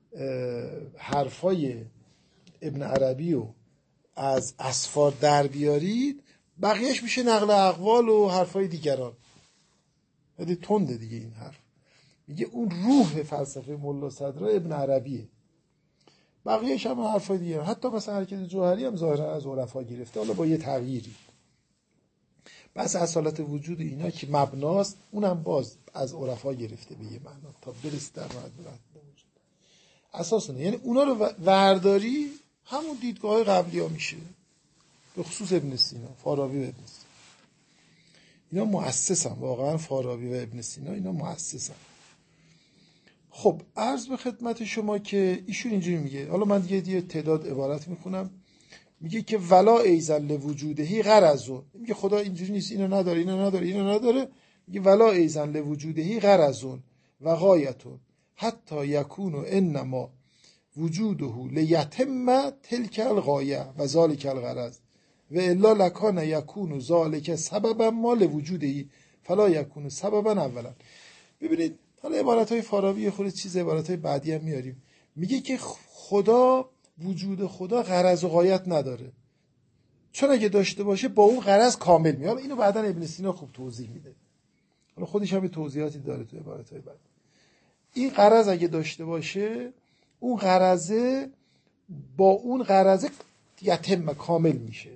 حرفای ابن عربی رو از اسفار در بیارید بقیهش میشه نقل اقوال و حرفای دیگران. خیلی تنده دیگه این حرف. میگه اون روح فلسفه ملا صدرا ابن عربیه، بقیهش هم حرفای دیگه، حتی مثلا حرکت جوهری هم ظاهرا از عرفا گرفته، حالا با یه تغییری. بس اصالت وجود اینا که مبناست، اونم باز از عرفا گرفته به یه معنا تا برسه در وحدت وجود. اساسا یعنی اونا رو ورداری همون دیدگاه قبلی ها میشه، به خصوص ابن سینا، فارابی و ابن سینا. اینا مؤسسن، واقعا فارابی و ابن سینا اینا مؤسسن. خب عرض به خدمت شما که ایشون اینجوری میگه، حالا من دیگه تعداد عبارت میخونم. میگه که ولا ایزن لوجودهی غرضون، میگه خدا اینجوری نیست، اینو نداره. میگه ولا ایزن لوجودهی غرضون و غایتون حتی یکون انما وجوده لیتم تلک الغایه و ذالک الغرض و الا لکان یکون ذالک سببا ما لوجودهی فلا یکون سببا اولا. ببینید حالا عبارتهای فارابی خود چیز، عبارتهای بعدی هم میاریم. میگه که خدا، وجود خدا غرض و غایت نداره، چون اگه داشته باشه با اون غرض کامل میاد. اینو بعداً ابن سینا خوب توضیح میده، حالا خودش هم توضیحاتی داره تو عبارتهای بعد. این غرض اگه داشته باشه، اون غرضه با اون غرضه یتم کامل میشه.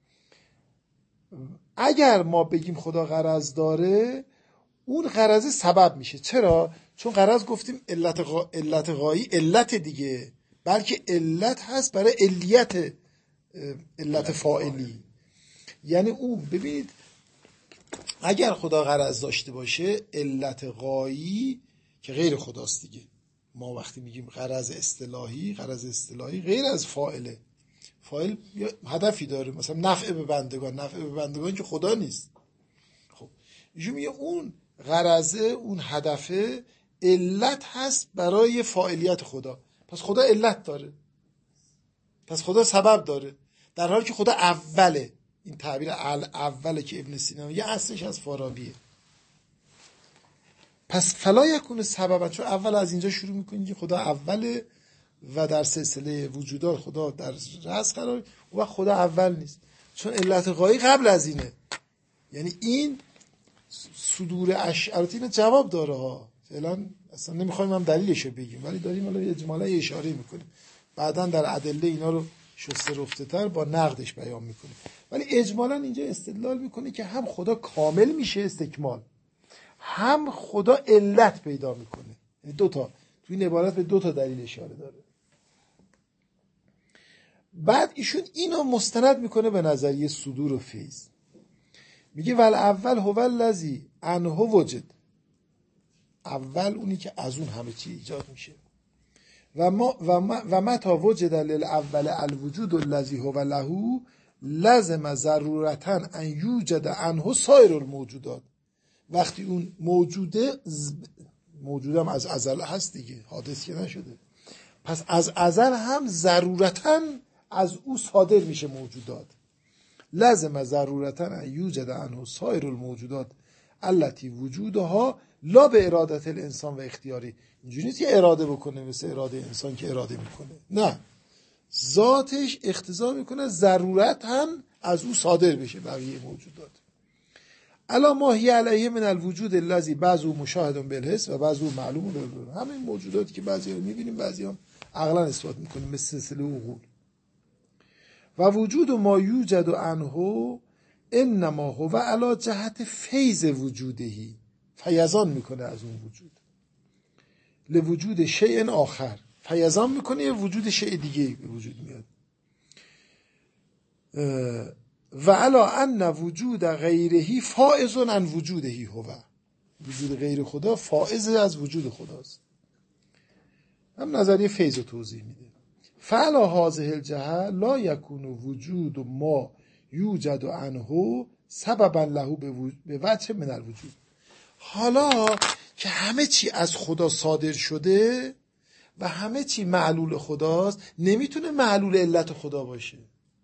اگر ما بگیم خدا غرض داره، اون غرضه سبب میشه. چرا؟ چون غرض گفتیم علت غایی علت دیگه، بلکه علت هست برای علیت علت فاعلی. یعنی اون ببینید اگر خدا غرض داشته باشه، علت غایی که غیر خداست دیگه. ما وقتی میگیم غرض اصطلاحی غیر از فاعله. فاعل هدفی داره، مثلا نفع به بندگان که خدا نیست. خب ایشون میگه اون غرضه، اون هدفه علت هست برای فاعلیت خدا. پس خدا علت داره، پس خدا سبب داره، در حالی که خدا اوله. این تعبیر اوله که ابن سینا میگه اصلش از فارابیه. پس فلا یکون سببا، چون اول از اینجا شروع میکنی که خدا اوله و در سلسله وجودات خدا در رأس قرار، و خدا اول نیست، چون علت غایی قبل از اینه. یعنی این صدور اشعاراتی اینو جواب داره ها. فعلا اصلا نمیخوایم هم دلیلشو بگیم، ولی داریم حالا اجمالا اشاره میکنیم، بعداً در ادله اینا رو شسته رفته تر با نقدش بیان میکنه. ولی اجمالا اینجا استدلال میکنه که هم خدا کامل میشه استکمال، هم خدا علت پیدا میکنه. یعنی دوتا تو این عبارت به دوتا دلیل اشاره داره. بعد ایشون اینو مستند میکنه به نظریه صدور و فیض. میگه ول اول هو الذی عنه وجد، اول اونی که از اون همه چی ایجاد میشه. و متا وجد للاول الوجود الذی هو له لازم ضرورتا ان یوجد عنه سایر الموجودات. وقتی اون موجودم از ازل هست دیگه، حادث که نشده، پس از ازل هم ضرورتا از او صادر میشه موجودات. لازم ضرورتا ان یوجد عنه سایر الموجودات التي وجودها لا به ارادت الانسان و اختیاری. اینجوری نیست که اراده بکنه مثل اراده انسان که اراده میکنه، نه، ذاتش اقتضا میکنه ضرورت هم از او صادر بشه بقیه موجودات. الا ما هی علیه من الوجود الذی بعضو مشاهد بالحس و بعضو معلوم بالعقول. همین موجوداتی که بعضی رو میبینیم بعضی هم عقلا اثبات میکنیم، مثل سلسله عقول. و وجود ما یوجد عنه انما هو علی جهت فیض وجودهی، فیضان میکنه از اون وجود، لوجود شیء آخر، فیضان میکنه یه وجود شیء دیگه به وجود میاد. و علی ان وجود غیرهی فائز عن وجودهی هو، وجود غیر خدا فائز از وجود خداست. هم نظریه فیض رو توضیح میده. فعلا هذه الجهه لا یکون وجود ما یوجد عنه سببا له به وجه من الوجود. حالا که همه چی از خدا صادر شده و همه چی معلول خداست، نمیتونه معلول علت خدا باشه.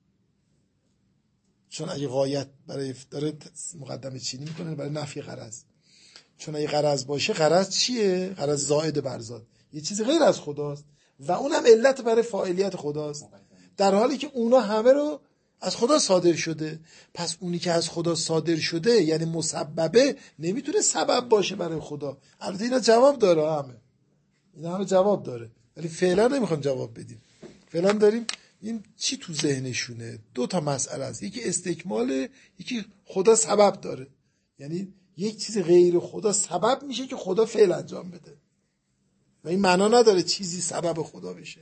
چون اگه غایت برای داره مقدمه چینی میکنه برای نفی غرض. چون اگه غرض باشه، غرض چیه؟ غرض زائد بر ذات، یه چیزی غیر از خداست و اونم علت برای فاعلیت خداست، در حالی که اونا همه رو از خدا صادر شده. پس اونی که از خدا صادر شده یعنی مسببه، نمیتونه سبب باشه برای خدا. البته اینا جواب داره، همه جواب داره، ولی فعلا نمیخوام جواب بدیم. فعلا داریم این چی تو ذهنشونه. دو تا مسئله است، یکی استکماله، یکی خدا سبب داره. یعنی یک چیز غیر خدا سبب میشه که خدا فعل انجام بده و این معنا نداره چیزی سبب خدا بشه.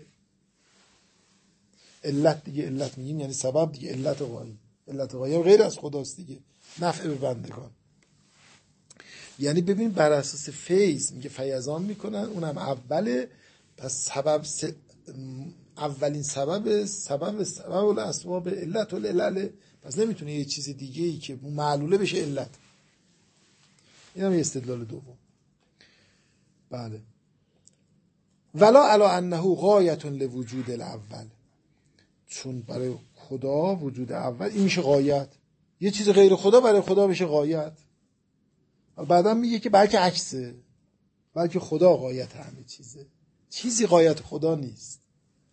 علت دیگه، علت میگیم یعنی سبب دیگه، علت غایی. علت غایی هم غیر از خداست دیگه، نفع به بندگان. یعنی ببین بر اساس فیض میگه فیضان میکنن، اونم اوله. پس سبب اولین سبب الاسباب علت العلل، پس نمیتونه یه چیز دیگه ای که معلوله بشه علت. این هم یه استدلال دوم. بله. ولا علی انه غایت لوجود الاول، چون برای خدا وجود اول این میشه غایت. یه چیز غیر خدا برای خدا بشه غایت. بعدم میگه که بلکه عکسه، بلکه خدا غایت همه چیزه، چیزی غایت خدا نیست.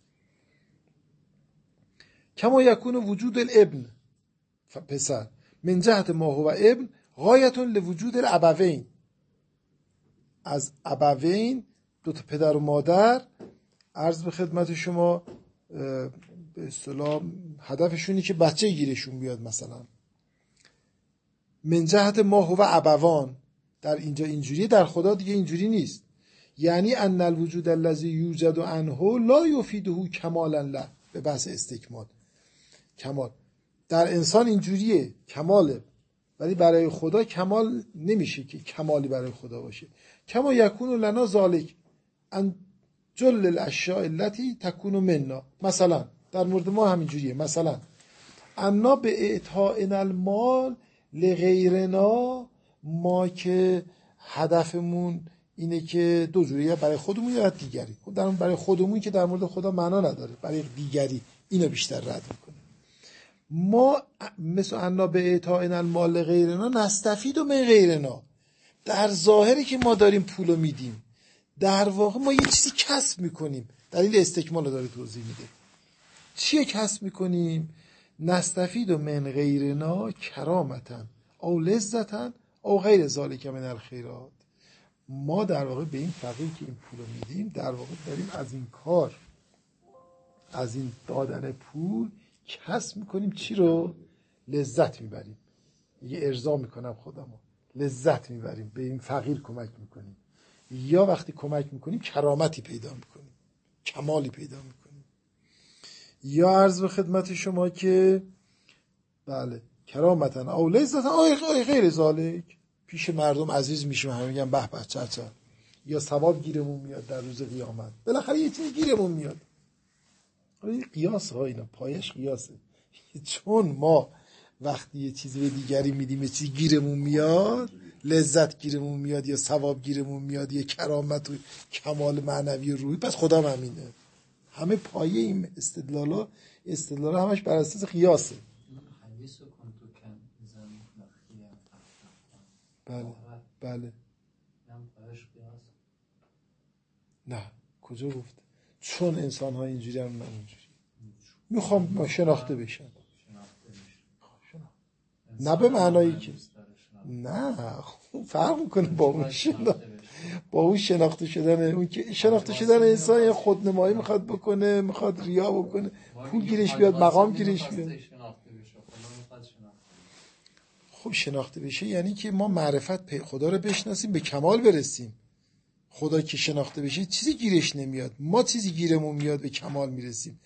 کما یکون وجود الابن، پسر، من جهت ما هو ابن غایت لوجود الابوین، از ابوین دو تا پدر و مادر، عرض به خدمت شما به اصطلاح هدفشونی که بچه گیرشون بیاد. مثلا من جهت ما هو ابوان، در اینجا اینجوری، در خدا دیگه اینجوری نیست. یعنی ان الوجود الذی یوجد عنه لا یفیده کمالا له، به بحث استکمال کمال. در انسان اینجوریه کماله، ولی برای خدا کمال نمیشه که کمالی برای خدا باشه. کما یکون لنا ذالک ان جل الاشیاء التي تکون منا. مثلا در مورد ما همینجوریه، مثلا انا به اعطاء المال لغیرنا، ما که هدفمون اینه که دو جوریه، برای خودمون یا دیگری. خب برای خودمون که در مورد خدا معنا نداره، برای دیگری اینو بیشتر رد میکنه. ما مثل انا به اعطاء المال لغیرنا نستفید من غیرنا، در ظاهری که ما داریم پولو میدیم، در واقع ما یه چیزی کسب میکنیم. دلیل استکمال رو داره توضیح میده. چیه کسب میکنیم؟ نستفید من غیرنا کرامتا او لذتا او غیر ذالک من الخیرات. ما در واقع به این فقیر که این پولو میدیم، در واقع داریم از این کار از این دادن پول کسب میکنیم چی رو؟ لذت میبریم. یه ارضا میکنم خودمو، لذت میبریم، به این فقیر کمک میکنیم. یا وقتی کمک میکنیم کرامتی پیدا میکنیم، کمالی پیدا میکنیم. یا عرض به خدمت شما که بله کرامتن او لذتن او غیر ذالک، پیش مردم عزیز میشیم، همه میگن به به چه چه، یا ثواب گیرمون میاد در روز قیامت، بالاخره یه چیزی گیرمون میاد. این قیاس ها، اینا پایش قیاسه. چون ما وقتی یه چیزی به دیگری میدیم یه چیزی گیرمون میاد، لذت گیرمون میاد یا ثواب گیرمون میاد یا کرامت و کمال معنوی و روحی، پس خدا هم همینه. همه پایه این استدلال همش بر اساس قیاسه. بله نه کجا گفته؟ چون انسان ها اینجوری هم نه اونجوری. میخوام شناخته بشن، نه به معنایی که نه فرق میکنه با اون شناخته شدن. اون که شناخته شدن انسان یه خودنمایی میخواد بکنه، میخواد ریا بکنه، پول گیرش بیاد، مقام گیرش بیاد. خب شناخته بشه یعنی که ما معرفت خدا رو بشناسیم، به کمال برسیم. خدا که شناخته بشه چیزی گیرش نمیاد، ما چیزی گیرمون میاد، به کمال میرسیم.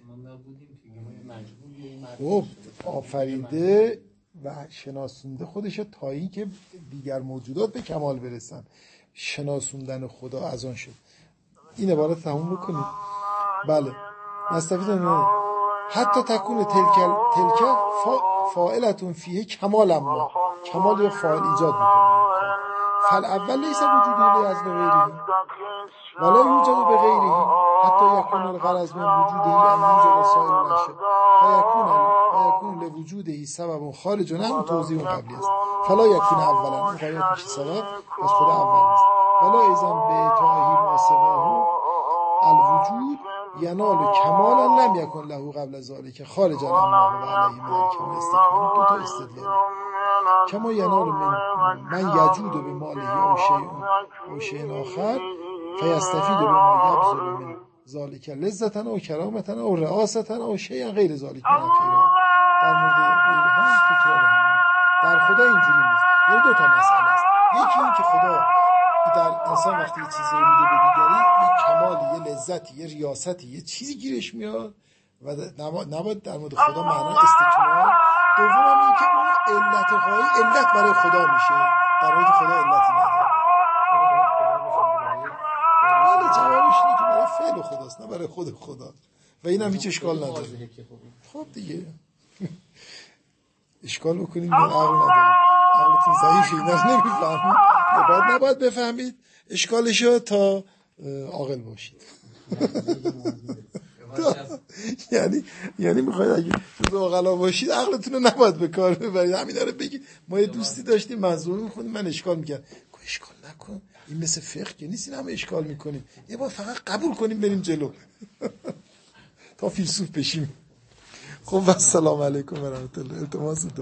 خب آفریده و شناسونده خودش تا این که دیگر موجودات به کمال برسن. شناسوندن خدا از آن شد. این عبارت تموم بکنید. بله نستفیدن حتی تکون تلک فاعلتون فیه کمال، اما کمال یا فاعل ایجاد میکنه. فالاول لیس وجوده از غیره ولا یوجد به غیره حتی یکون الغرض من وجوده ان یوجد سائر الاشیاء فیکون لوجوده سبب خارج عنه توضیح قبلی است. فلا یکون اولا، این غایت میشه سبب، از خود اول نیست. ولا ایزن به اعطائه ما سواه الوجود ینال کمالا لم یکن له قبل ذلك خارج عن الله و علیه من الکمال استکمال. دو تا استدلال. کما ینال من یجود به ماله او شیء آخر فیستفید به ما یبذل من ذلك لذتا او کرامتا او رئاستا او شیء غیر ذلك من الخیرات. در مورد غیر هم تکرار همین. در خدا اینجوری نیست. یعنی دو تا مسئله است. یکی این که خدا در انسان وقتی یه چیزی رو میده به دیگری، یه کمالی، یه لذتی، یه ریاستی، یه چیزی گیرش میاد و نباید در مورد خدا معنای استکمال. دوم این که اون علت غایی علت برای خدا میشه، در مورد خدا علتی نداره. حالا جوابش اینه که برای فعل خداست نه برای خود خدا، و این هم هیچ اشکال نداره. خب دیگه اشکال بکنید من عقل ندارید، عقلتون ضعیفه، اینا رو نمیفهمید. نباید بفهمید اشکالشو تا عاقل باشید. یعنی میخواید اگه جز عاقلا باشید عقلتون رو نباید به کار ببرید. همین رو بگید. ما یه دوستی داشتیم منظور میخونیم، من اشکال میکرد، اشکال نکن، این مثل فقه که نیست، این همه اشکال میکنیم، یه بار فقط قبول کنیم بریم جلو تا فیلسوف بشیم. خب السلام علیکم و رحمت الله. التماس